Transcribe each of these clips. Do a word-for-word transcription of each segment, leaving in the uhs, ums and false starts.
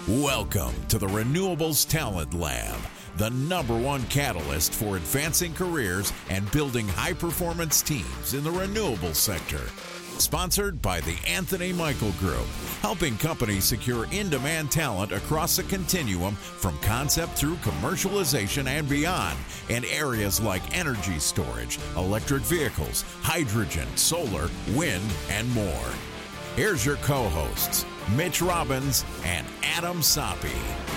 Welcome to the Renewables Talent Lab, the number one catalyst for advancing careers and building high-performance teams in the renewable sector. Sponsored by the Anthony Michael Group, helping companies secure in-demand talent across the continuum from concept through commercialization and beyond in areas like energy storage, electric vehicles, hydrogen, solar, wind, and more. Here's your co-hosts, Mitch Robbins and Adam Soppe.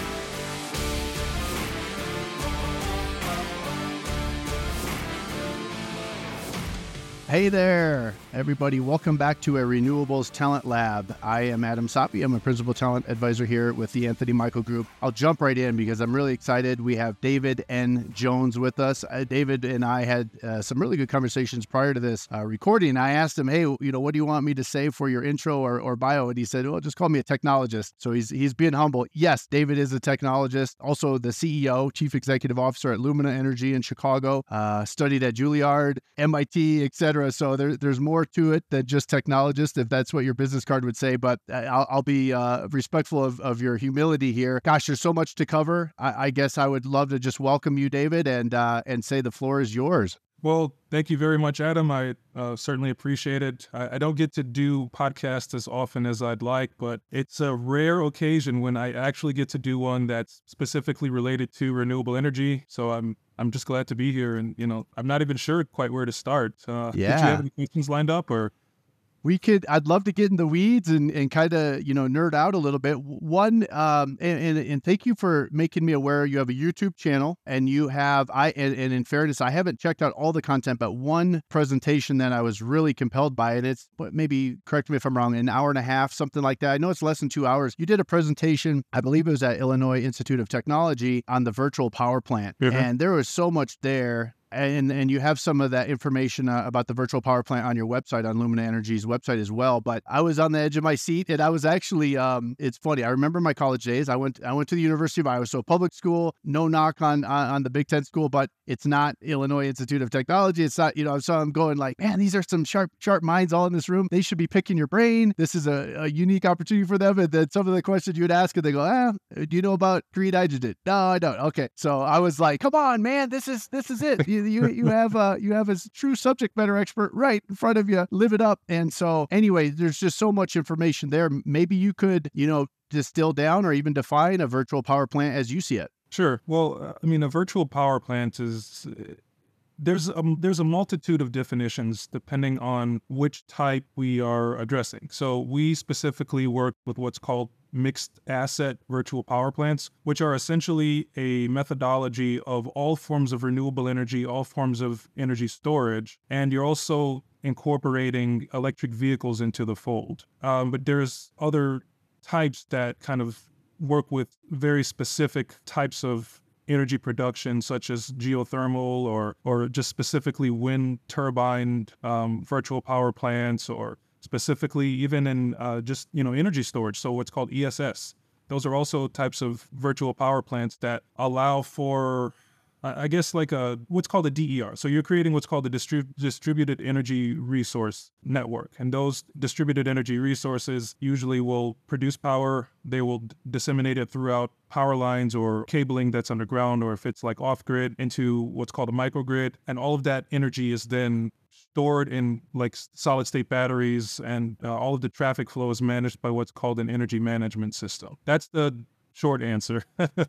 Hey there, everybody. Welcome back to a Renewables Talent Lab. I am Adam Soppe. I'm a Principal Talent Advisor here with the Anthony Michael Group. I'll jump right in because I'm really excited. We have David N. Jones with us. Uh, David and I had uh, some really good conversations prior to this uh, recording. I asked him, hey, you know, what do you want me to say for your intro or, or bio? And he said, well, just call me a technologist. So he's he's being humble. Yes, David is a technologist, also the C E O, Chief Executive Officer at Lumina Energy in Chicago, uh, studied at Juilliard, M I T, et cetera. So there, there's more to it than just technologist, if that's what your business card would say. But I'll, I'll be uh, respectful of, of your humility here. Gosh, there's so much to cover. I, I guess I would love to just welcome you, David, and uh, and say the floor is yours. Well, thank you very much, Adam. I uh, certainly appreciate it. I, I don't get to do podcasts as often as I'd like, but it's a rare occasion when I actually get to do one that's specifically related to renewable energy. So I'm I'm just glad to be here. And, you know, I'm not even sure quite where to start. Uh, yeah. Did you have any questions lined up or? We could, I'd love to get in the weeds and, and kind of, you know, nerd out a little bit. One, um, and, and, and thank you for making me aware you have a YouTube channel and you have, I, and, and in fairness, I haven't checked out all the content, but one presentation that I was really compelled by, and it's what, maybe correct me if I'm wrong, an hour and a half, something like that. I know it's less than two hours. You did a presentation, I believe it was at Illinois Institute of Technology on the virtual power plant. Mm-hmm. And there was so much there. And and you have some of that information uh, about the virtual power plant on your website, on Lumina Energy's website as well. But I was on the edge of my seat, and I was actually, um, it's funny. I remember my college days. I went I went to the University of Iowa, so public school. No knock on on, on the Big Ten school, but it's not Illinois Institute of Technology. It's not, you know. So I'm going like, man, these are some sharp sharp minds all in this room. They should be picking your brain. This is a, a unique opportunity for them. And then some of the questions you would ask, and they go, ah, do you know about green hydrogen? No, I don't. Okay, so I was like, come on, man, this is this is it. You you, you have uh you have a true subject matter expert right in front of you. Live it up. And so anyway, there's just so much information there. Maybe you could, you know, distill down or even define a virtual power plant as you see it. Sure. Well, uh, I mean, a virtual power plant is, uh, there's a, there's a multitude of definitions depending on which type we are addressing. So we specifically work with what's called mixed asset virtual power plants, which are essentially a methodology of all forms of renewable energy, all forms of energy storage, and you're also incorporating electric vehicles into the fold. Um, but there's other types that kind of work with very specific types of energy production, such as geothermal or or just specifically wind turbine um, virtual power plants, or specifically even in uh, just, you know, energy storage. So what's called E S S. Those are also types of virtual power plants that allow for, I guess, like a what's called a D E R. So you're creating what's called a distrib- distributed energy resource network. And those distributed energy resources usually will produce power. They will d- disseminate it throughout power lines or cabling that's underground, or if it's like off-grid, into what's called a microgrid. And all of that energy is then stored in like solid state batteries, and uh, all of the traffic flow is managed by what's called an energy management system. That's the short answer.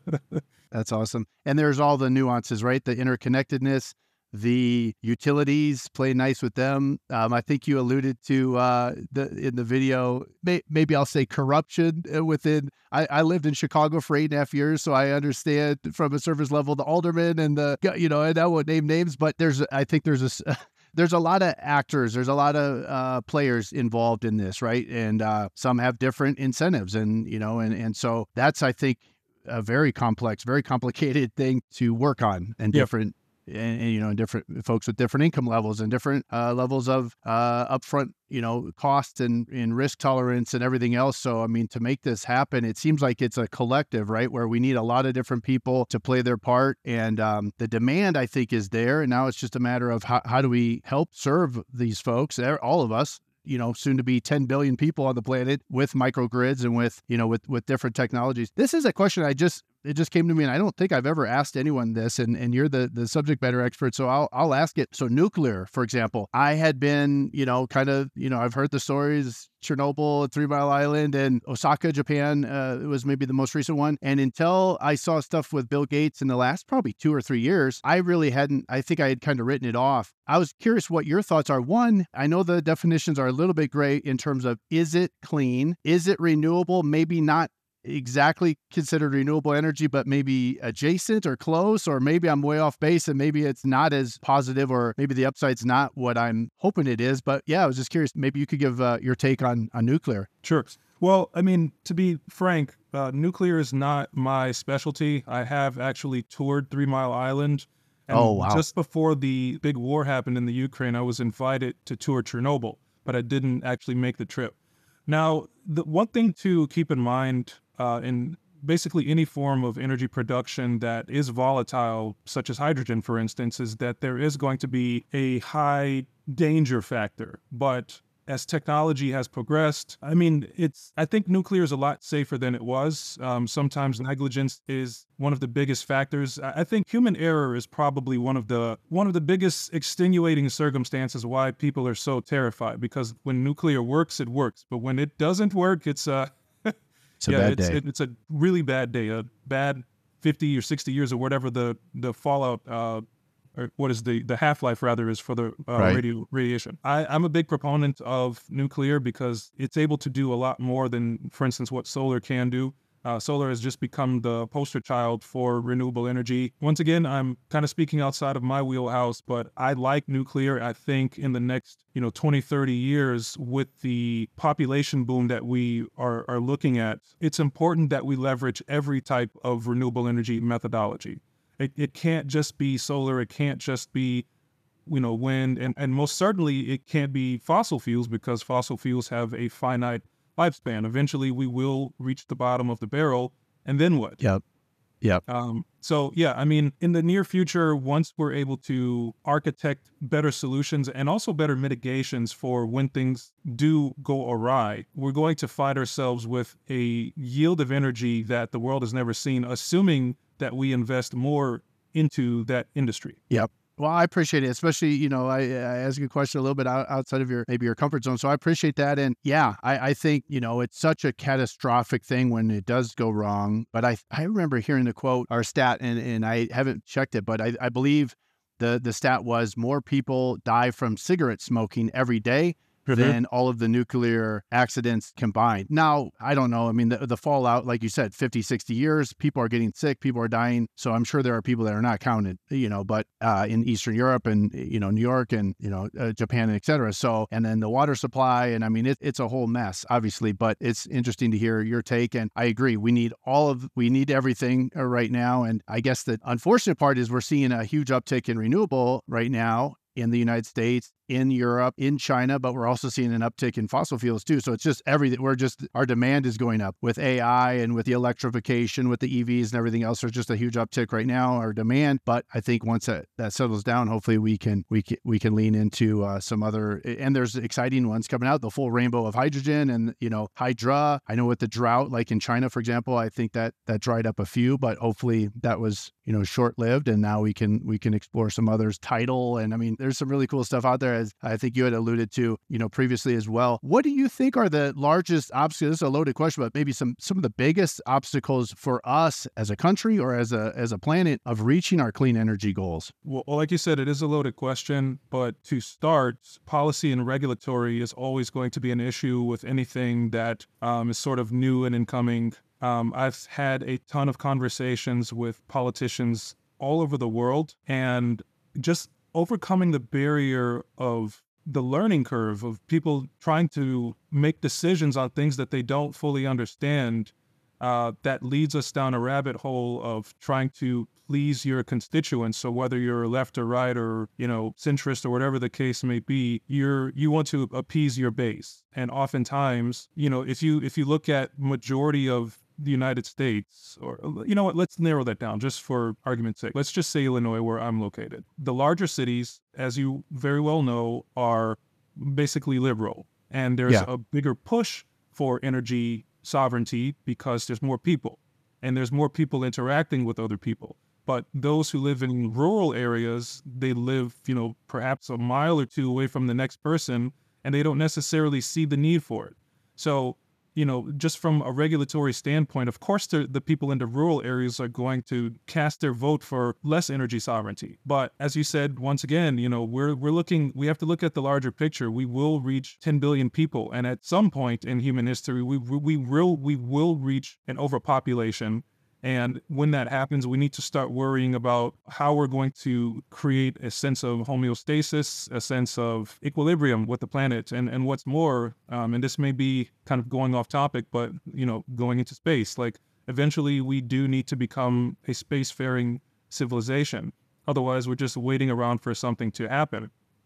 That's awesome. And there's all the nuances, right? The interconnectedness, the utilities play nice with them. Um, I think you alluded to uh, the in the video, may, maybe I'll say corruption within. I, I lived in Chicago for eight and a half years, so I understand from a surface level the aldermen and the, you know, and I won't name names, but there's, I think there's a, there's a lot of actors, there's a lot of uh, players involved in this, right? And uh, some have different incentives, and, you know, and, and so that's, I think, a very complex, very complicated thing to work on, and Yep. different, and, and, you know, different folks with different income levels and different uh, levels of uh, upfront, you know, cost and, and risk tolerance and everything else. So, I mean, to make this happen, it seems like it's a collective, right? Where we need a lot of different people to play their part. And um, the demand, I think, is there. And now it's just a matter of how, how do we help serve these folks, all of us, you know, soon to be ten billion people on the planet with microgrids and with, you know, with, with different technologies. This is a question I just, it just came to me, and I don't think I've ever asked anyone this, and, and you're the, the subject matter expert, so I'll, I'll ask it. So nuclear, for example, I had been, you know, kind of, you know, I've heard the stories, Chernobyl, Three Mile Island, and Osaka, Japan, uh, was maybe the most recent one. And until I saw stuff with Bill Gates in the last probably two or three years, I really hadn't, I think I had kind of written it off. I was curious what your thoughts are. One, I know the definitions are a little bit gray in terms of, is it clean? Is it renewable? Maybe not exactly considered renewable energy, but maybe adjacent or close, or maybe I'm way off base and maybe it's not as positive, or maybe the upside's not what I'm hoping it is. But yeah, I was just curious, maybe you could give uh, your take on, on nuclear. Sure. Well, I mean, to be frank, uh, nuclear is not my specialty. I have actually toured Three Mile Island. And oh, wow. Just before the big war happened in the Ukraine, I was invited to tour Chernobyl, but I didn't actually make the trip. Now, the one thing to keep in mind uh, in basically any form of energy production that is volatile, such as hydrogen, for instance, is that there is going to be a high danger factor. But as technology has progressed, I mean, it's, I think nuclear is a lot safer than it was. Um, sometimes negligence is one of the biggest factors. I I think human error is probably one of the, one of the biggest extenuating circumstances why people are so terrified, because when nuclear works, it works. But when it doesn't work, it's a, it's a yeah, bad it's, day. It, it's a really bad day, a bad fifty or sixty years or whatever the, the fallout, uh, or what is the, the half-life rather is for the uh, Right. radio radiation. I, I'm a big proponent of nuclear because it's able to do a lot more than, for instance, what solar can do. Uh, solar has just become the poster child for renewable energy. Once again, I'm kind of speaking outside of my wheelhouse, but I like nuclear. I think in the next, you know, twenty, thirty years, with the population boom that we are, are looking at, it's important that we leverage every type of renewable energy methodology. It, it can't just be solar. It can't just be, you know, wind. And, and most certainly it can't be fossil fuels, because fossil fuels have a finite lifespan. Eventually we will reach the bottom of the barrel. And then what? Yep. Yep. Um, so, yeah, I mean, in the near future, once we're able to architect better solutions and also better mitigations for when things do go awry, we're going to find ourselves with a yield of energy that the world has never seen, assuming that we invest more into that industry. Yep. Well, I appreciate it, especially, you know, I, I asked you a question a little bit out, outside of your, maybe your comfort zone. So I appreciate that. And yeah, I, I think, you know, it's such a catastrophic thing when it does go wrong. But I, I remember hearing the quote or stat, and, and I haven't checked it, but I, I believe the, the stat was more people die from cigarette smoking every day than all of the nuclear accidents combined. Now, I don't know. I mean, the, the fallout, like you said, fifty, sixty years, people are getting sick, people are dying. So I'm sure there are people that are not counted, you know, but uh, in Eastern Europe and, you know, New York and, you know, uh, Japan, et cetera. So, and then the water supply. And I mean, it, it's a whole mess, obviously, but it's interesting to hear your take. And I agree. We need all of, we need everything uh, right now. And I guess the unfortunate part is we're seeing a huge uptick in renewable right now in the United States, in Europe, in China, but we're also seeing an uptick in fossil fuels too. So it's just everything. We're just, our demand is going up with A I and with the electrification, with the E Vs and everything else. There's just a huge uptick right now, our demand. But I think once that, that settles down, hopefully we can, we can, we can lean into uh, some other, and there's exciting ones coming out, the full rainbow of hydrogen and, you know, hydra. I know with the drought, like in China, for example, I think that that dried up a few, but hopefully that was, you know, short-lived. And now we can, we can explore some others, tidal. And I mean, there's some really cool stuff out there, as I think you had alluded to, you know, previously as well. What do you think are the largest obstacles? This is a loaded question, but maybe some some of the biggest obstacles for us as a country or as a as a planet of reaching our clean energy goals? Well, like you said, it is a loaded question, but to start, policy and regulatory is always going to be an issue with anything that um, is sort of new and incoming. Um, I've had a ton of conversations with politicians all over the world, and just overcoming the barrier of the learning curve of people trying to make decisions on things that they don't fully understand, uh, that leads us down a rabbit hole of trying to please your constituents. So whether you're left or right or, you know, centrist or whatever the case may be, you're, you want to appease your base. And oftentimes, you know, if you, if you look at majority of the United States, or, you know what, let's narrow that down just for argument's sake. Let's just say Illinois, where I'm located. The larger cities, as you very well know, are basically liberal. And there's Yeah. a bigger push for energy sovereignty because there's more people and there's more people interacting with other people. But those who live in rural areas, they live, you know, perhaps a mile or two away from the next person, and they don't necessarily see the need for it. So, you know, just from a regulatory standpoint, of course, the, the people in the rural areas are going to cast their vote for less energy sovereignty. But as you said, once again, you know, we're we're looking, we have to look at the larger picture. We will reach ten billion people, and at some point in human history, we we will we will reach an overpopulation. And when that happens, we need to start worrying about how we're going to create a sense of homeostasis, a sense of equilibrium with the planet. And, and what's more, um, and this may be kind of going off topic, but, you know, going into space, like eventually we do need to become a spacefaring civilization. Otherwise, we're just waiting around for something to happen.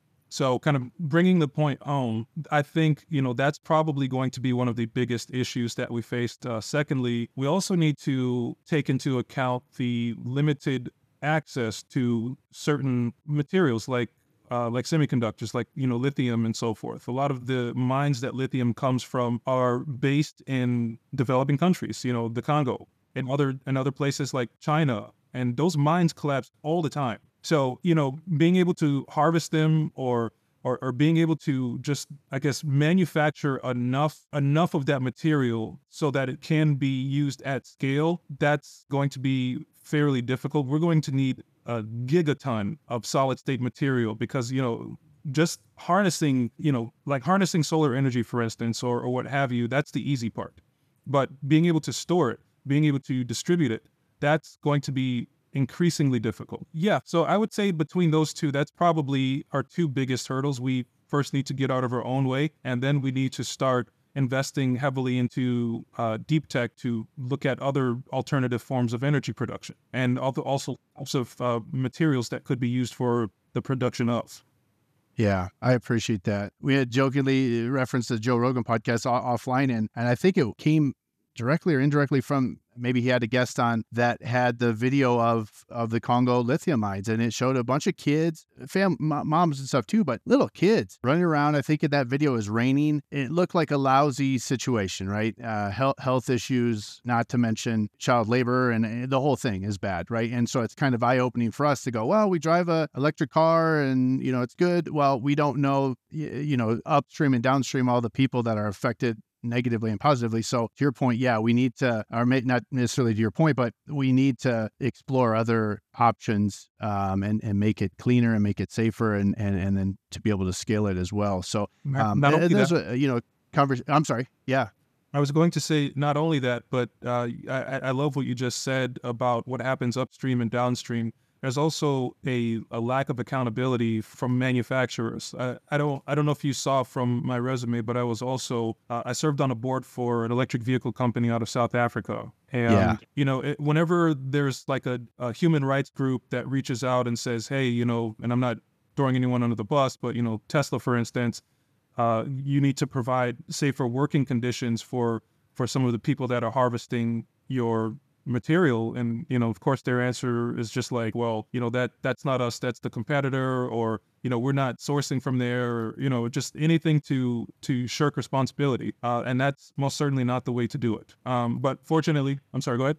So kind of bringing the point home, I think, you know, that's probably going to be one of the biggest issues that we faced. Uh, secondly, we also need to take into account the limited access to certain materials like uh, like semiconductors, like, you know, lithium and so forth. A lot of the mines that lithium comes from are based in developing countries, you know, the Congo and other, and other places like China. And those mines collapse all the time. So, you know, being able to harvest them or, or or being able to just, I guess, manufacture enough enough of that material so that it can be used at scale, that's going to be fairly difficult. We're going to need a gigaton of solid state material because, you know, just harnessing, you know, like harnessing solar energy, for instance, or, or what have you, that's the easy part. But being able to store it, being able to distribute it, that's going to be increasingly difficult. Yeah, so I would say between those two, that's probably our two biggest hurdles. We first need to get out of our own way, and then we need to start investing heavily into uh, deep tech to look at other alternative forms of energy production and also also types of uh, materials that could be used for the production of. Yeah, I appreciate that. We had jokingly referenced the Joe Rogan podcast off- offline, and, and I think it came directly or indirectly from, maybe he had a guest on that had the video of of the Congo lithium mines, and it showed a bunch of kids, fam, moms and stuff too, but little kids running around. I think in that video is raining. It looked like a lousy situation, right? Uh, health, health issues, not to mention child labor, and, and the whole thing is bad, right? And so it's kind of eye-opening for us to go, well, we drive a electric car and, you know, it's good. Well, we don't know, you know, upstream and downstream, all the people that are affected negatively and positively. So to your point, yeah, we need to, or may, not necessarily to your point, but we need to explore other options um, and, and make it cleaner and make it safer, and, and, and then to be able to scale it as well. So um, Not only there's that, a, you know, conversation. I'm sorry. Yeah. I was going to say not only that, but uh, I, I love what you just said about what happens upstream and downstream. There's also a, a lack of accountability from manufacturers. I, I don't I don't know if you saw from my resume, but I was also uh, I served on a board for an electric vehicle company out of South Africa. And Yeah. you know, it, whenever there's like a, a human rights group that reaches out and says, hey, you know, and I'm not throwing anyone under the bus, but you know, Tesla, for instance, uh, you need to provide safer working conditions for for some of the people that are harvesting your material. And, you know, of course, their answer is just like, well, you know, that that's not us, that's the competitor, or, you know, we're not sourcing from there, or, you know, just anything to to shirk responsibility. Uh, and that's most certainly not the way to do it. Um, but fortunately, I'm sorry, go ahead.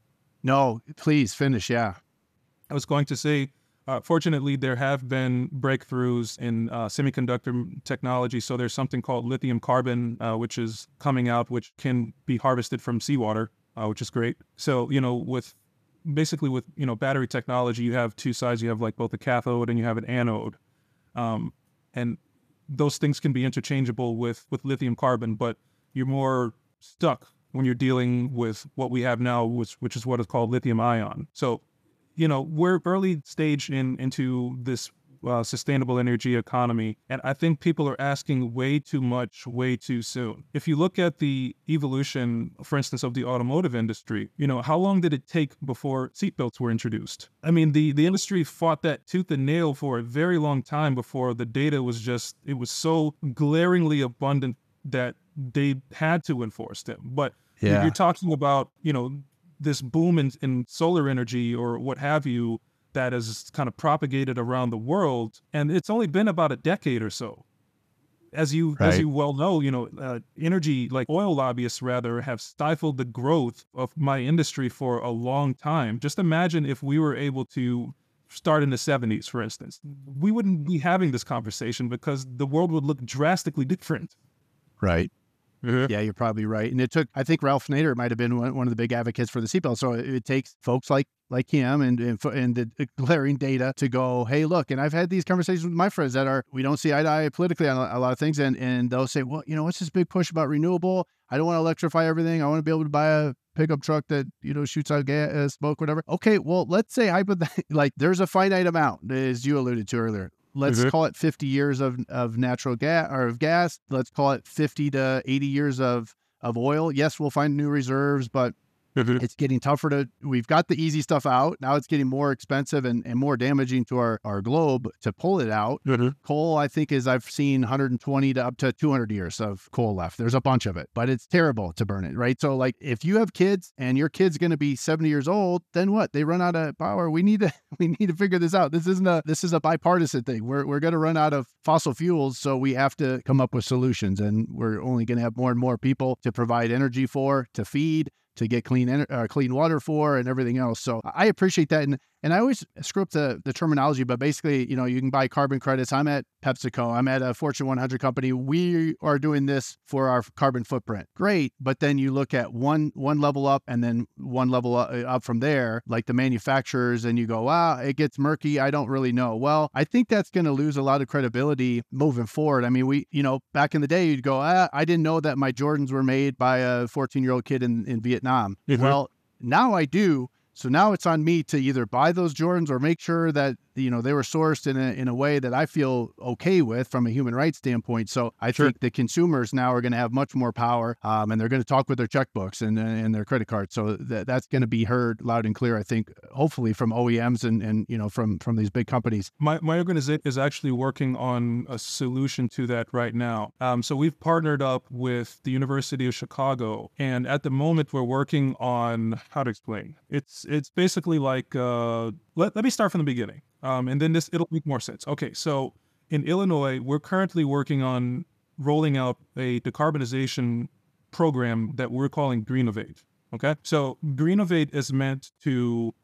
No, please finish. Yeah. I was going to say, uh, fortunately, there have been breakthroughs in uh, semiconductor technology. So there's something called lithium carbon, uh, which is coming out, which can be harvested from seawater. Uh, which is great. So, you know, with basically with, you know, battery technology, you have two sides. You have like both a cathode and you have an anode. Um, and those things can be interchangeable with, with lithium carbon, but you're more stuck when you're dealing with what we have now, which, which is what is called lithium ion. So, you know, we're early stage in into this Uh, sustainable energy economy. And I think people are asking way too much, way too soon. If you look at the evolution, for instance, of the automotive industry, you know, how long did it take before seatbelts were introduced? I mean, the, the industry fought that tooth and nail for a very long time before the data was just, it was so glaringly abundant that they had to enforce them. But Yeah. you're talking about, you know, this boom in, in solar energy or what have you, that is kind of propagated around the world. And it's only been about a decade or so. as you Right. as you well know, you know, uh, energy, like oil lobbyists rather, have stifled the growth of my industry for a long time. Just imagine if we were able to start in the seventies, for instance. We wouldn't be having this conversation because the world would look drastically different. Right. Yeah. Yeah, you're probably right. And it took, I think Ralph Nader might have been one, one of the big advocates for the seatbelt. So it, it takes folks like like him and, and fo- and the glaring data to go, hey, look, and I've had these conversations with my friends that are, we don't see eye to eye politically on a, a lot of things. And, and they'll say, well, you know, what's this big push about renewable? I don't want to electrify everything. I want to be able to buy a pickup truck that, you know, shoots out gas, uh, smoke, whatever. Okay, well, let's say hypothetically, like there's a finite amount, as you alluded to earlier. Let's Mhm. call it fifty years of, of natural gas or of gas. Let's call it fifty to eighty years of, of oil. Yes, we'll find new reserves, but it's getting tougher to, we've got the easy stuff out. Now it's getting more expensive and, and more damaging to our, our globe to pull it out. Mhm. Coal, I think, is I've seen one hundred twenty to up to two hundred years of coal left. There's a bunch of it, but it's terrible to burn it, right? So like if you have kids and your kid's going to be seventy years old, then what? They run out of power. We need to, we need to figure this out. This isn't a, this is a bipartisan thing. We're, we're going to run out of fossil fuels. So we have to come up with solutions, and we're only going to have more and more people to provide energy for, to feed, to get clean ener- uh, clean water for, and everything else. So I appreciate that. And and I always screw up the, the terminology, but basically, you know, you can buy carbon credits. I'm at PepsiCo. I'm at a Fortune one hundred company. We are doing this for our carbon footprint. Great. But then you look at one one level up and then one level up, up from there, like the manufacturers, and you go, wow, it gets murky. I don't really know. Well, I think that's going to lose a lot of credibility moving forward. I mean, we, you know, back in the day, you'd go, ah, I didn't know that my Jordans were made by a fourteen-year-old kid in, in Vietnam. Mhm. Well, now I do. So now it's on me to either buy those Jordans or make sure that, you know, they were sourced in a in a way that I feel okay with from a human rights standpoint. So I Sure. think the consumers now are going to have much more power, um, and they're going to talk with their checkbooks and and their credit cards. So that that's going to be heard loud and clear, I think, hopefully from O E Ms and, and you know, from from these big companies. My, my organization is actually working on a solution to that right now. Um, so we've partnered up with the University of Chicago, and at the moment we're working on how to explain. It's it's basically like uh, let let me start from the beginning, um, and then this it'll make more sense. Okay, so in Illinois, we're currently working on rolling out a decarbonization program that we're calling Greenovate. Okay, so Greenovate is meant to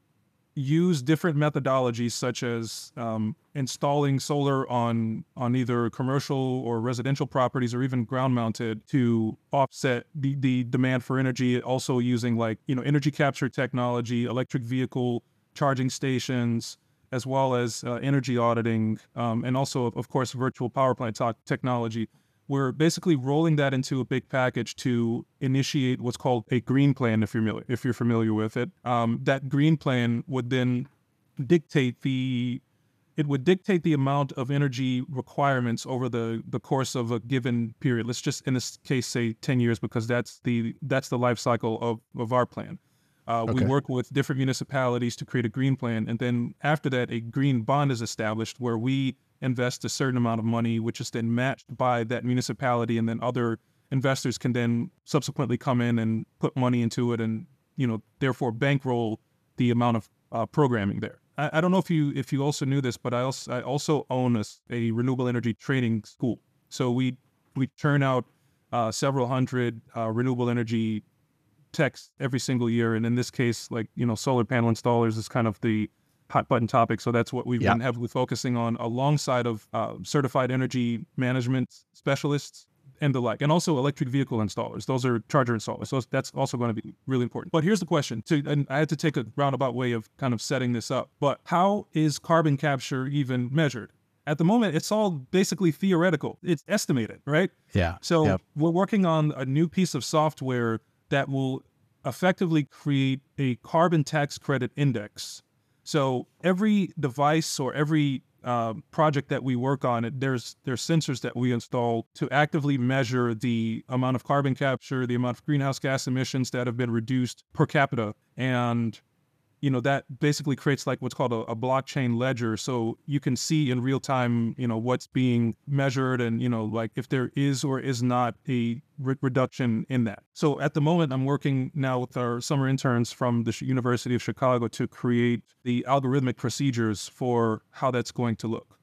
use different methodologies such as um, installing solar on on either commercial or residential properties or even ground mounted to offset the, the demand for energy. Also using like, you know, energy capture technology, electric vehicle charging stations, as well as uh, energy auditing, um, and also, of course, virtual power plant to- technology. We're basically rolling that into a big package to initiate what's called a green plan, if you're familiar, if you're familiar with it. Um, that green plan would then dictate the it would dictate the amount of energy requirements over the, the course of a given period. Let's just, in this case, say ten years, because that's the that's the life cycle of, of our plan. Uh, We Okay. work with different municipalities to create a green plan, and then after that, a green bond is established where we invest a certain amount of money, which is then matched by that municipality, and then other investors can then subsequently come in and put money into it, and, you know, therefore bankroll the amount of uh, programming there. I, I don't know if you if you also knew this, but I also I also own a, s- a renewable energy training school. So we we churn out uh, several hundred uh, renewable energy techs every single year, and in this case, like, you know, solar panel installers is kind of the hot button topic. So that's what we've Yeah. been heavily focusing on, alongside of uh, certified energy management specialists and the like, and also electric vehicle installers. Those are charger installers. So that's also going to be really important. But here's the question. To, and I had to take a roundabout way of kind of setting this up. But how is carbon capture even measured? At the moment, it's all basically theoretical. It's estimated, right? Yeah. So Yep. we're working on a new piece of software that will effectively create a carbon tax credit index. So every device or every uh, project that we work on, it there's there's sensors that we install to actively measure the amount of carbon capture, the amount of greenhouse gas emissions that have been reduced per capita, and you know, that basically creates like what's called a, a blockchain ledger. So you can see in real time, you know, what's being measured, and, you know, like if there is or is not a re- reduction in that. So at the moment, I'm working now with our summer interns from the Sh- University of Chicago to create the algorithmic procedures for how that's going to look.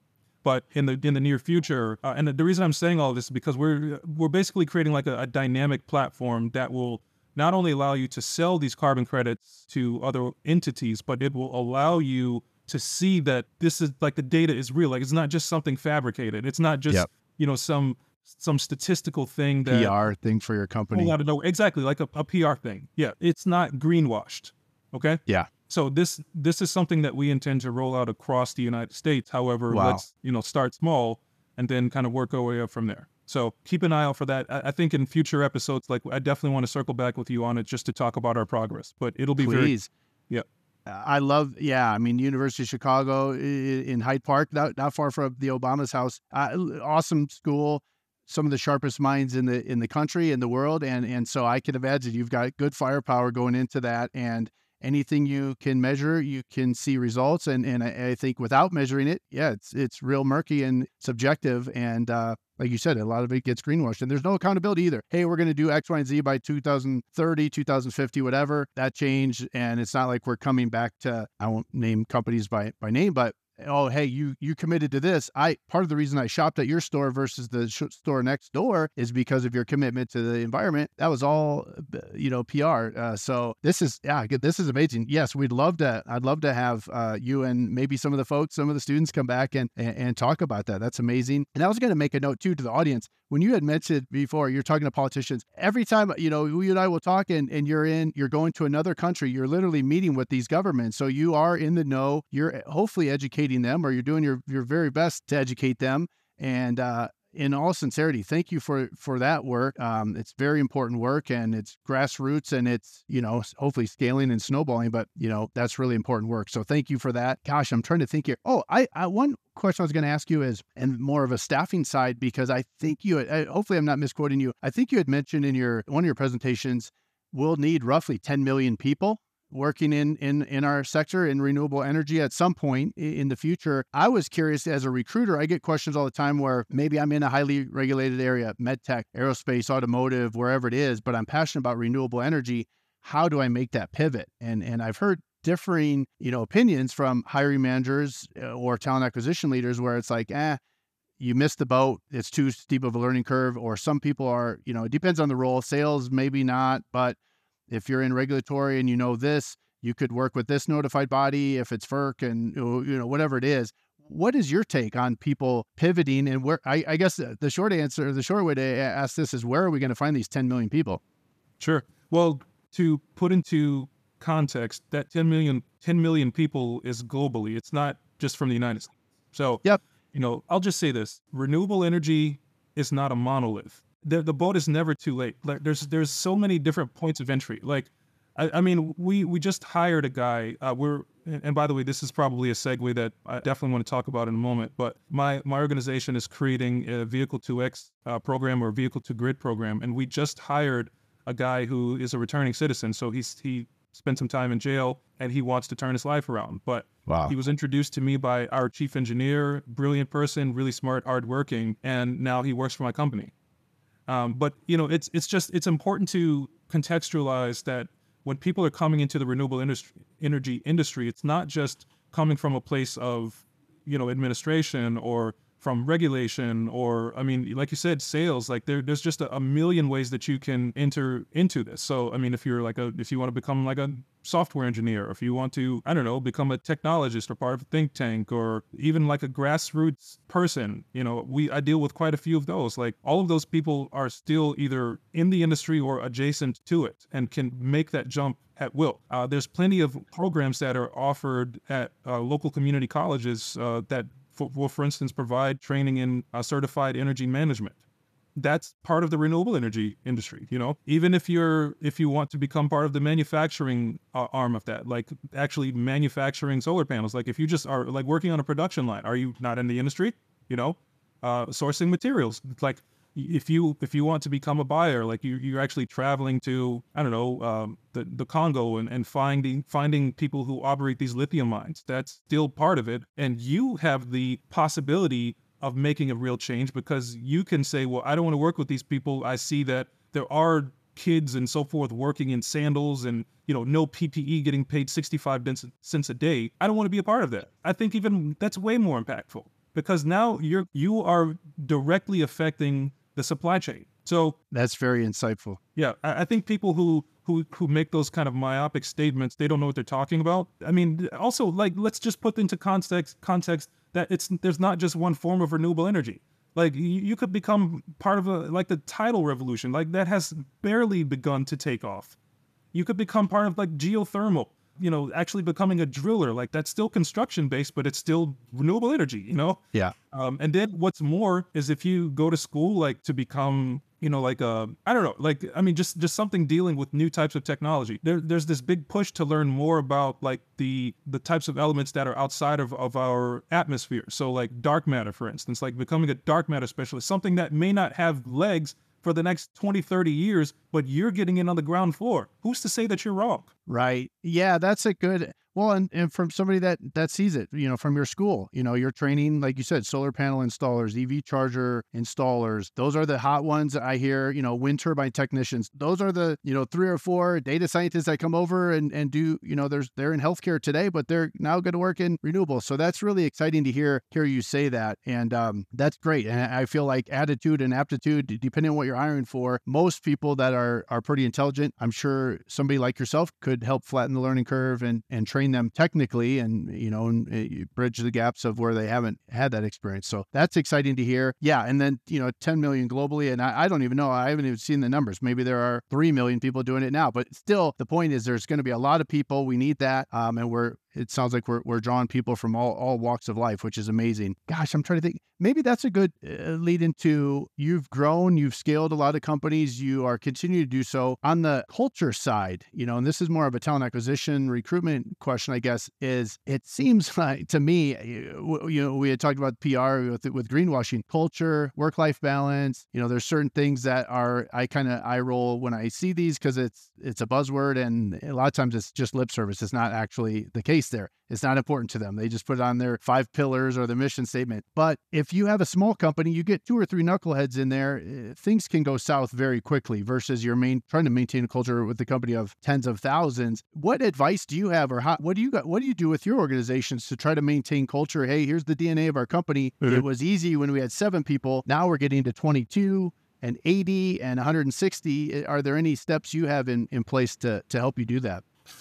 But in the in the near future, uh, and the, the reason I'm saying all this is because we're we're basically creating like a, a dynamic platform that will not only allow you to sell these carbon credits to other entities, but it will allow you to see that this is like the data is real. Like it's not just something fabricated. It's not just, Yep. you know, some some statistical thing that P R thing for your company. out of nowhere. Exactly, like a, a P R thing. Yeah, it's not greenwashed. Okay. Yeah. So this this is something that we intend to roll out across the United States. However, Wow. let's you know start small and then kind of work our way up from there. So keep an eye out for that. I, I think in future episodes, like I definitely want to circle back with you on it just to talk about our progress. But it'll be Please. very yeah. I love, yeah. I mean, University of Chicago i- in Hyde Park, not, not far from the Obama's house. Uh, awesome school, some of the sharpest minds in the in the country, in the world, and and so I can imagine you've got good firepower going into that, and anything you can measure, you can see results, and and I, I think without measuring it, yeah, it's it's real murky and subjective, and uh, like you said, a lot of it gets greenwashed, and there's no accountability either. Hey, we're going to do X, Y, and Z by two thousand thirty, two thousand fifty, whatever. That changed, and it's not like we're coming back to, I won't name companies by by name, but oh, hey, you you committed to this. I part of the reason I shopped at your store versus the sh- store next door is because of your commitment to the environment. That was all, uh, you know, P R. Uh, so this is, yeah, good. This is amazing. Yes, we'd love to. I'd love to have uh, you and maybe some of the folks, some of the students come back and and, and talk about that. That's amazing. And I was going to make a note too to the audience. When you had mentioned before, you're talking to politicians. Every time, you know, you and I will talk, and, and you're in, you're going to another country. You're literally meeting with these governments, so you are in the know. You're hopefully educating them, or you're doing your your very best to educate them. And uh, in all sincerity, thank you for for that work. Um, it's very important work, and it's grassroots, and it's, you know, hopefully scaling and snowballing. But you know, that's really important work. So thank you for that. Gosh, I'm trying to think here. Oh, I, I one question I was going to ask you is, and more of a staffing side, because I think you, I, hopefully I'm not misquoting you. I think you had mentioned in your one of your presentations, we'll need roughly ten million people working in in in our sector in renewable energy at some point i- in the future. I was curious, as a recruiter, I get questions all the time where maybe I'm in a highly regulated area, med tech, aerospace, automotive, wherever it is, but I'm passionate about renewable energy. How do I make that pivot? And and I've heard differing, you know, opinions from hiring managers uh, or talent acquisition leaders where it's like, eh, you missed the boat. It's too steep of a learning curve. Or some people are, you know, it depends on the role. Sales, maybe not, but if you're in regulatory and you know this, you could work with this notified body if it's F E R C and, you know, whatever it is. What is your take on people pivoting, and where, I, I guess the short answer, the short way to a- ask this is, where are we going to find these ten million people? Sure. Well, to put into context, that ten million, ten million people is globally. It's not just from the United States. So, Yep. you know, I'll just say this: renewable energy is not a monolith. The the boat is never too late. Like there's there's so many different points of entry. Like, I, I mean, we we just hired a guy. Uh, we're and, and by the way, this is probably a segue that I definitely want to talk about in a moment. But my my organization is creating a Vehicle to X uh, program, or Vehicle to Grid program, and we just hired a guy who is a returning citizen. So he's he spent some time in jail, and he wants to turn his life around. But Wow. he was introduced to me by our chief engineer, brilliant person, really smart, hardworking, and now he works for my company. Um, but you know, it's it's just it's important to contextualize that when people are coming into the renewable industry, energy industry, it's not just coming from a place of, you know, administration or from regulation, or, I mean, like you said, sales. Like there, there's just a, a million ways that you can enter into this. So, I mean, if you're like a, if you want to become like a software engineer, or if you want to, I don't know, become a technologist or part of a think tank, or even like a grassroots person, you know, we, I deal with quite a few of those. Like all of those people are still either in the industry or adjacent to it and can make that jump at will. Uh, there's plenty of programs that are offered at uh, local community colleges uh, that For, will, for instance, provide training in uh, certified energy management. That's part of the renewable energy industry. You know, even if you're if you want to become part of the manufacturing uh, arm of that, like actually manufacturing solar panels, like if you just are like working on a production line, are you not in the industry? You know, uh, sourcing materials, like. If you if you want to become a buyer, like you you're actually traveling to, I don't know, um, the the Congo, and, and finding finding people who operate these lithium mines, that's still part of it. And you have the possibility of making a real change, because you can say, well, I don't want to work with these people. I see that there are kids and so forth working in sandals and, you know, no P P E, getting paid sixty-five cents a day. I don't want to be a part of that. I think even that's way more impactful. because now you're you are directly affecting the supply chain. So that's very insightful. Yeah, I, I think people who who who make those kind of myopic statements, they don't know what they're talking about. I mean, also, like, let's just put into context context that it's there's not just one form of renewable energy. Like, you, you could become part of a like the tidal revolution, like that has barely begun to take off. You could become part of like geothermal, you know, actually becoming a driller. Like, that's still construction based, but it's still renewable energy, you know? Yeah. Um, and then what's more is if you go to school, like to become, you know, like a, I don't know, like, I mean, just, just something dealing with new types of technology. There, there's this big push to learn more about like the, the types of elements that are outside of, of our atmosphere. So like dark matter, for instance, like becoming a dark matter specialist, something that may not have legs for the next twenty, thirty years, but you're getting in on the ground floor. Who's to say that you're wrong? Right. Yeah, that's a good, well, and, and from somebody that, that sees it, you know, from your school, you know, you're training, like you said, solar panel installers, E V charger installers. Those are the hot ones that I hear, you know, wind turbine technicians. Those are the, you know, three or four data scientists that come over and, and do, you know, there's, they're in healthcare today, but they're now going to work in renewables. So that's really exciting to hear, hear you say that. And um, that's great. And I feel like attitude and aptitude, depending on what you're hiring for, most people that are, are pretty intelligent, I'm sure somebody like yourself could help flatten the learning curve and, and train them technically and, you know, and, uh, bridge the gaps of where they haven't had that experience. So that's exciting to hear. Yeah. And then, you know, ten million globally. And I, I don't even know, I haven't even seen the numbers. Maybe there are three million people doing it now, but still the point is there's going to be a lot of people. We need that. Um, and we're, it sounds like we're, we're drawing people from all, all walks of life, which is amazing. Gosh, I'm trying to think. Maybe that's a good uh, lead into you've grown, you've scaled a lot of companies, you are continuing to do so. On the culture side, you know, and this is more of a talent acquisition recruitment question, I guess, is it seems like to me, you know, we had talked about P R with, with greenwashing, culture, work-life balance. You know, there's certain things that are, I kind of eye roll when I see these because it's, it's a buzzword and a lot of times it's just lip service. It's not actually the case there. It's not important to them. They just put it on their five pillars or the mission statement. But if you have a small company, you get two or three knuckleheads in there, things can go south very quickly versus you're main, trying to maintain a culture with a company of tens of thousands. What advice do you have or how, what do you got? What do you do with your organizations to try to maintain culture? Hey, here's the D N A of our company. Mm-hmm. It was easy when we had seven people. Now we're getting to twenty-two and eighty and one hundred sixty. Are there any steps you have in, in place to, to help you do that?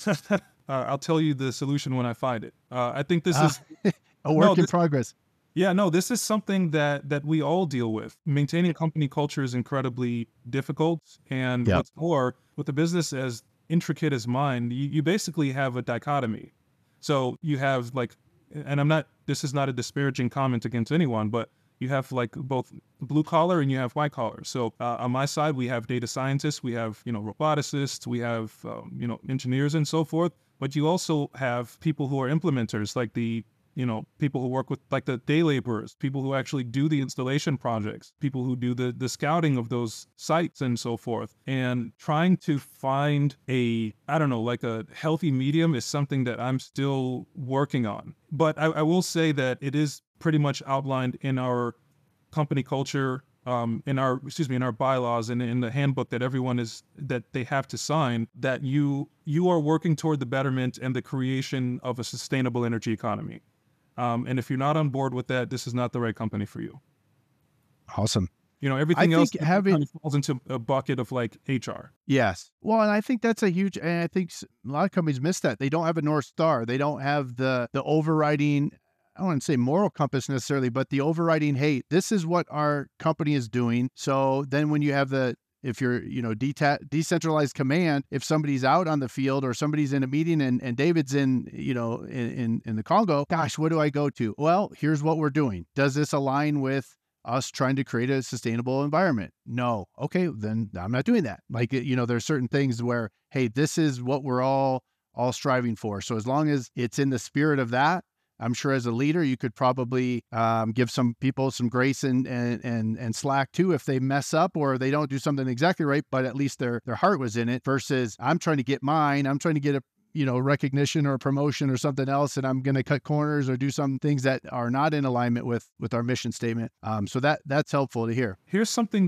Uh, I'll tell you the solution when I find it. Uh, I think this uh, is a work no, in this, progress. Yeah, no, this is something that that we all deal with. Maintaining company culture is incredibly difficult. And yep. What's more, with a business as intricate as mine, you, you basically have a dichotomy. So you have like, and I'm not, this is not a disparaging comment against anyone, but you have like both blue collar and you have white collar. So uh, on my side, we have data scientists, we have, you know, roboticists, we have, um, you know, engineers and so forth. But you also have people who are implementers, like the, you know, people who work with like the day laborers, people who actually do the installation projects, people who do the, the scouting of those sites and so forth. And trying to find a, I don't know, like a healthy medium is something that I'm still working on. But I, I will say that it is pretty much outlined in our company culture, um, in our, excuse me, in our bylaws and in the handbook that everyone is, that they have to sign, that you, you are working toward the betterment and the creation of a sustainable energy economy. Um, and if you're not on board with that, this is not the right company for you. Awesome. You know, everything I else think having, kind of falls into a bucket of like H R. Yes. Well, and I think that's a huge, and I think a lot of companies miss that. They don't have a North Star. They don't have the the overriding, I don't want to say moral compass necessarily, but the overriding, hey, this is what our company is doing. So then when you have the, if you're, you know, de- decentralized command, if somebody's out on the field or somebody's in a meeting and, and David's in, you know, in, in, in the Congo, gosh, what do I go to? Well, here's what we're doing. Does this align with us trying to create a sustainable environment? No. Okay, then I'm not doing that. Like, you know, there's certain things where, hey, this is what we're all, all striving for. So as long as it's in the spirit of that, I'm sure as a leader, you could probably um, give some people some grace and, and and and slack too if they mess up or they don't do something exactly right, but at least their their heart was in it versus I'm trying to get mine. I'm trying to get a, you know, recognition or a promotion or something else, and I'm going to cut corners or do some things that are not in alignment with with our mission statement. Um, so that that's helpful to hear. Here's something that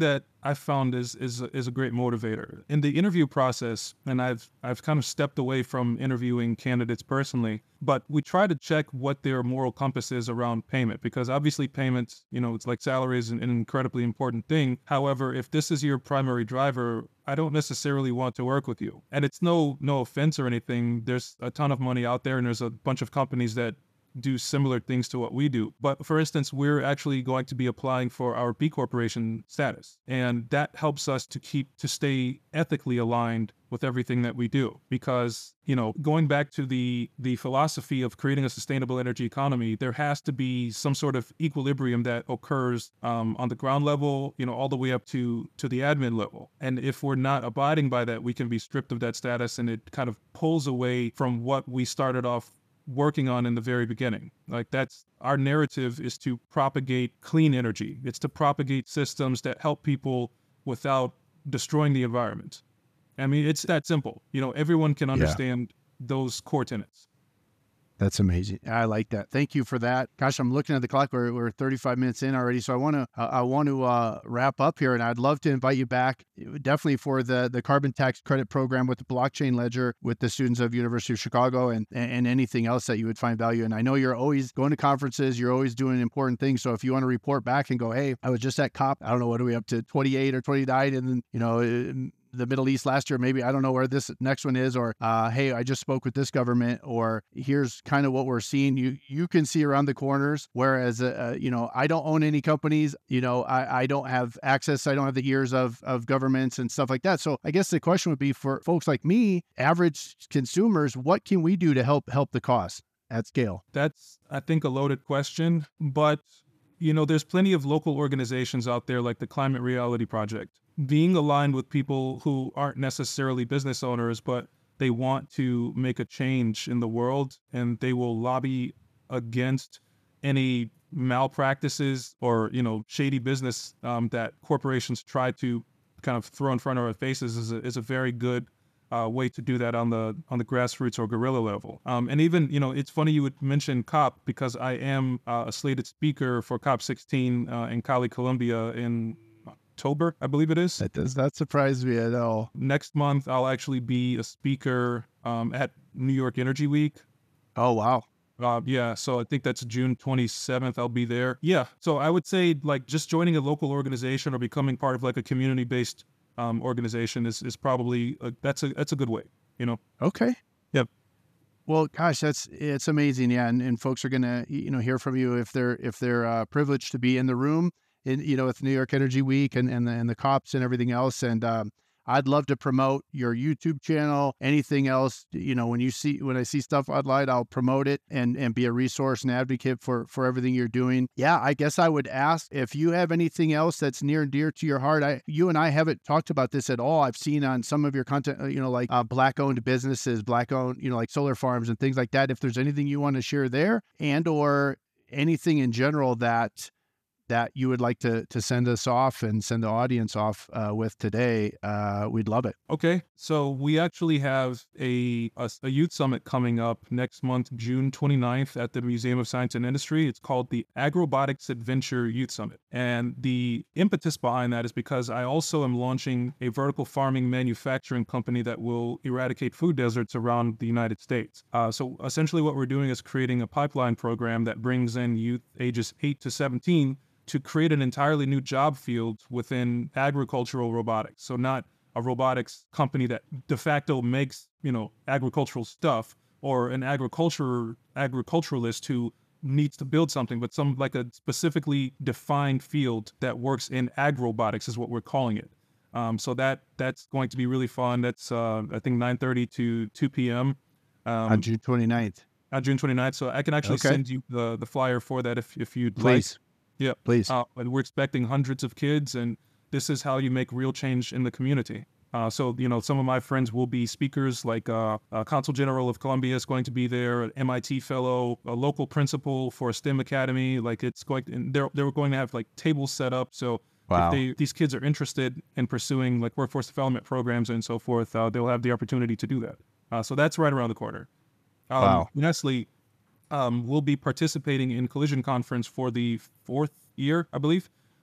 I found is is is a great motivator in the interview process. And I've I've kind of stepped away from interviewing candidates personally, but we try to check what their moral compass is around payment, because obviously payments, you know, it's like salary is an, an incredibly important thing. However, if this is your primary driver, I don't necessarily want to work with you. And it's no no offense or anything. There's a ton of money out there, and there's a bunch of companies that do similar things to what we do. But for instance, we're actually going to be applying for our B Corporation status. And that helps us to keep, to stay ethically aligned with everything that we do. Because, you know, going back to the, the philosophy of creating a sustainable energy economy, there has to be some sort of equilibrium that occurs um, on the ground level, you know, all the way up to, to the admin level. And if we're not abiding by that, we can be stripped of that status, and it kind of pulls away from what we started off working on in the very beginning. Like, that's our narrative, is to propagate clean energy. It's to propagate systems that help people without destroying the environment. I mean, it's that simple. You know, everyone can understand yeah. those core tenets. That's amazing. I like that. Thank you for that. Gosh, I'm looking at the clock. We're, we're thirty-five minutes in already. So I want to, uh, I want to uh, wrap up here, and I'd love to invite you back definitely for the, the carbon tax credit program with the blockchain ledger with the students of University of Chicago, and, and anything else that you would find value in. I know you're always going to conferences. You're always doing important things. So if you want to report back and go, hey, I was just at COP, I don't know, what are we up to, twenty-eight or twenty-nine? And then, you know, the Middle East last year, maybe I don't know where this next one is, or uh, hey, I just spoke with this government, or here's kind of what we're seeing. You you can see around the corners, whereas uh, you know, I don't own any companies. You know, I, I don't have access. I don't have the ears of of governments and stuff like that. So I guess the question would be for folks like me, average consumers, what can we do to help help the cause at scale? That's, I think, a loaded question, but you know, there's plenty of local organizations out there like the Climate Reality Project. Being aligned with people who aren't necessarily business owners, but they want to make a change in the world, and they will lobby against any malpractices or, you know, shady business um, that corporations try to kind of throw in front of our faces, is a, is a very good uh, way to do that on the on the grassroots or guerrilla level. Um, and even, you know, it's funny you would mention COP, because I am uh, a slated speaker for COP sixteen uh, in Cali, Colombia in October, I believe it is. That does not surprise me at all. Next month, I'll actually be a speaker um, at New York Energy Week. Oh, wow. Uh, yeah, so I think that's June twenty-seventh. I'll be there. Yeah, so I would say, like, just joining a local organization or becoming part of like a community-based um, organization is is probably a, that's a that's a good way. You know. Okay. Yep. Well, gosh, that's it's amazing. Yeah, and, and folks are gonna you know hear from you if they're if they're uh, privileged to be in the room in you know with New York Energy Week and and the, and the COPs and everything else. And um, I'd love to promote your YouTube channel, anything else. You know, when you see when I see stuff online, I'll promote it and and be a resource and advocate for for everything you're doing. Yeah, I guess I would ask if you have anything else that's near and dear to your heart. I you and I haven't talked about this at all. I've seen on some of your content, you know, like uh, black-owned businesses, black-owned, you know, like solar farms and things like that. If there's anything you want to share there, and or anything in general that that you would like to to send us off and send the audience off uh, with today, uh, we'd love it. Okay, so we actually have a, a a youth summit coming up next month, June twenty-ninth, at the Museum of Science and Industry. It's called the Agrobotics Adventure Youth Summit. And the impetus behind that is because I also am launching a vertical farming manufacturing company that will eradicate food deserts around the United States. Uh, so essentially what we're doing is creating a pipeline program that brings in youth ages eight to seventeen to create an entirely new job field within agricultural robotics. So not a robotics company that de facto makes, you know, agricultural stuff, or an agriculture agriculturalist who needs to build something, but some like a specifically defined field that works in agrobotics is what we're calling it. Um, so that that's going to be really fun. That's uh, I think nine thirty to two p.m. Um, on June twenty-ninth. On June twenty-ninth. So I can actually Okay. send you the the flyer for that if if you'd Please. like. Yeah, Please. Uh, and we're expecting hundreds of kids, and this is how you make real change in the community. Uh, so, you know, some of my friends will be speakers, like uh, uh, Consul General of Colombia is going to be there, an M I T fellow, a local principal for a STEM academy. Like it's going, and they're they're going to have like tables set up. So Wow. if they these kids are interested in pursuing like workforce development programs and so forth, uh, they'll have the opportunity to do that. Uh, so that's right around the corner. Um, Wow. Lastly, um, we'll be participating in Collision Conference for the fourth year, I believe.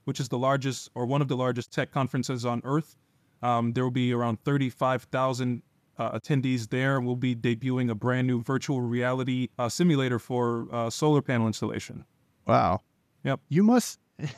which is the largest or one of the largest tech conferences on earth. Um, there will be around thirty-five thousand uh, attendees there. We'll be debuting a brand new virtual reality uh, simulator for uh, solar panel installation. Wow. Yep. You must,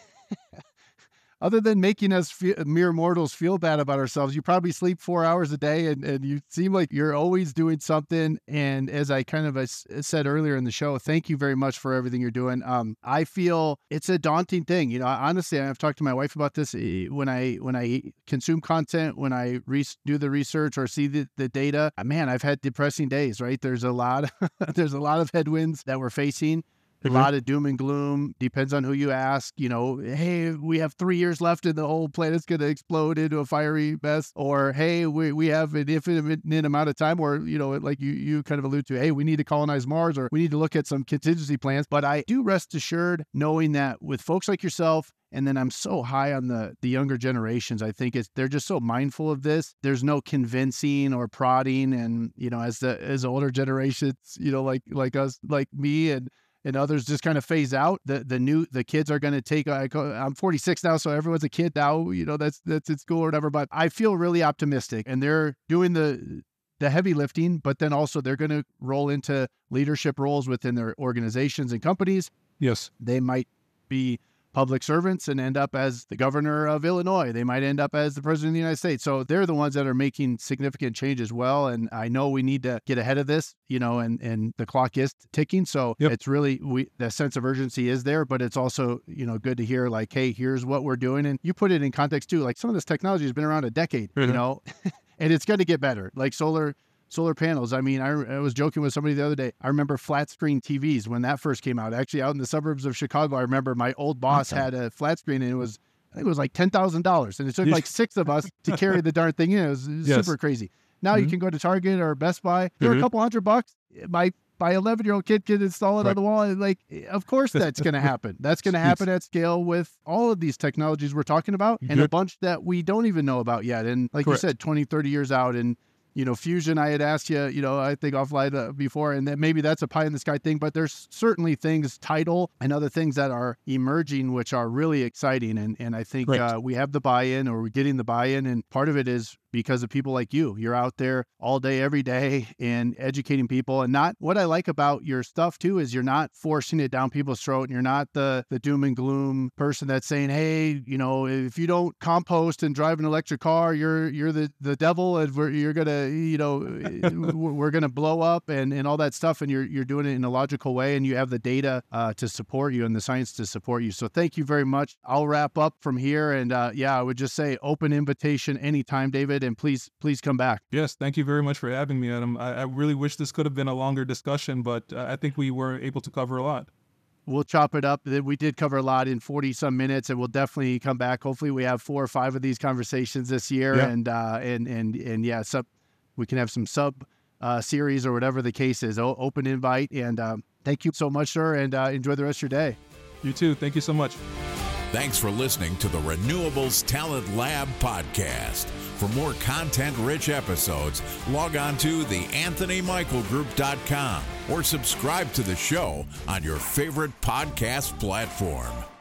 other than making us feel, mere mortals feel bad about ourselves, you probably sleep four hours a day and, and you seem like you're always doing something. And as I kind of uh, said earlier in the show, thank you very much for everything you're doing. Um, I feel it's a daunting thing. You know, honestly, I've talked to my wife about this. When I when I consume content, when I re- do the research or see the, the data, man, I've had depressing days, right? There's a lot, there's a lot of headwinds that we're facing. A lot of doom and gloom. Depends on who you ask. You know, hey, we have three years left and the whole planet's going to explode into a fiery mess. Or, hey, we we have an infinite amount of time. Or, you know, like you, you kind of allude to, hey, we need to colonize Mars or we need to look at some contingency plans. But I do rest assured knowing that with folks like yourself, and then I'm so high on the the younger generations. I think it's they're just so mindful of this. There's no convincing or prodding. And, you know, as the as older generations, you know, like like us, like me and and others just kind of phase out. The the new the kids are going to take. I go, I'm forty-six now, so everyone's a kid now. You know, that's that's in school or whatever. But I feel really optimistic, and they're doing the the heavy lifting. But then also they're going to roll into leadership roles within their organizations and companies. Yes, they might be public servants and end up as the governor of Illinois. They might end up as the president of the United States. So they're the ones that are making significant change as well. And I know we need to get ahead of this, you know, and, and the clock is ticking. So yep. It's really, we the sense of urgency is there, but it's also, you know, good to hear like, hey, here's what we're doing. And you put it in context too. Like some of this technology has been around a decade, mm-hmm. you know, and it's going to get better. Like solar Solar panels. I mean, I, I was joking with somebody the other day. I remember flat screen T Vs when that first came out. Actually, out in the suburbs of Chicago, I remember my old boss okay. had a flat screen, and it was, I think it was like ten thousand dollars. And it took like six of us to carry the darn thing in. It was, it was yes. super crazy. Now mm-hmm. you can go to Target or Best Buy. They're mm-hmm. a couple hundred bucks. My my eleven-year-old kid can install it right. on the wall. And like, of course that's going to happen. That's going to happen at scale with all of these technologies we're talking about and a bunch that we don't even know about yet. And like Correct. You said, twenty, thirty years out, and you know, fusion, I had asked you, you know, I think offline uh, before, and that maybe that's a pie in the sky thing, but there's certainly things, tidal and other things that are emerging, which are really exciting. And and I think uh, we have the buy-in, or we're getting the buy-in. And part of it is because of people like you. You're out there all day, every day and educating people. And not what I like about your stuff too, is you're not forcing it down people's throat. And you're not the, the doom and gloom person that's saying, hey, you know, if you don't compost and drive an electric car, you're, you're the, the devil and we're, you're going to, you know, we're going to blow up and, and all that stuff. And you're, you're doing it in a logical way. And you have the data uh, to support you and the science to support you. So thank you very much. I'll wrap up from here. And uh, yeah, I would just say open invitation anytime, David. And please, please come back. Yes, thank you very much for having me, Adam. I, I really wish this could have been a longer discussion, but uh, I think we were able to cover a lot. We'll chop it up. We did cover a lot in forty some minutes, and we'll definitely come back. Hopefully we have four or five of these conversations this year. Yeah. And, uh, and, and, and yeah, sub, we can have some sub uh, series or whatever the case is. O- open invite. And um, thank you so much, sir. And uh, enjoy the rest of your day. You too. Thank you so much. Thanks for listening to the Renewables Talent Lab podcast. For more content-rich episodes, log on to the anthony michael group dot com or subscribe to the show on your favorite podcast platform.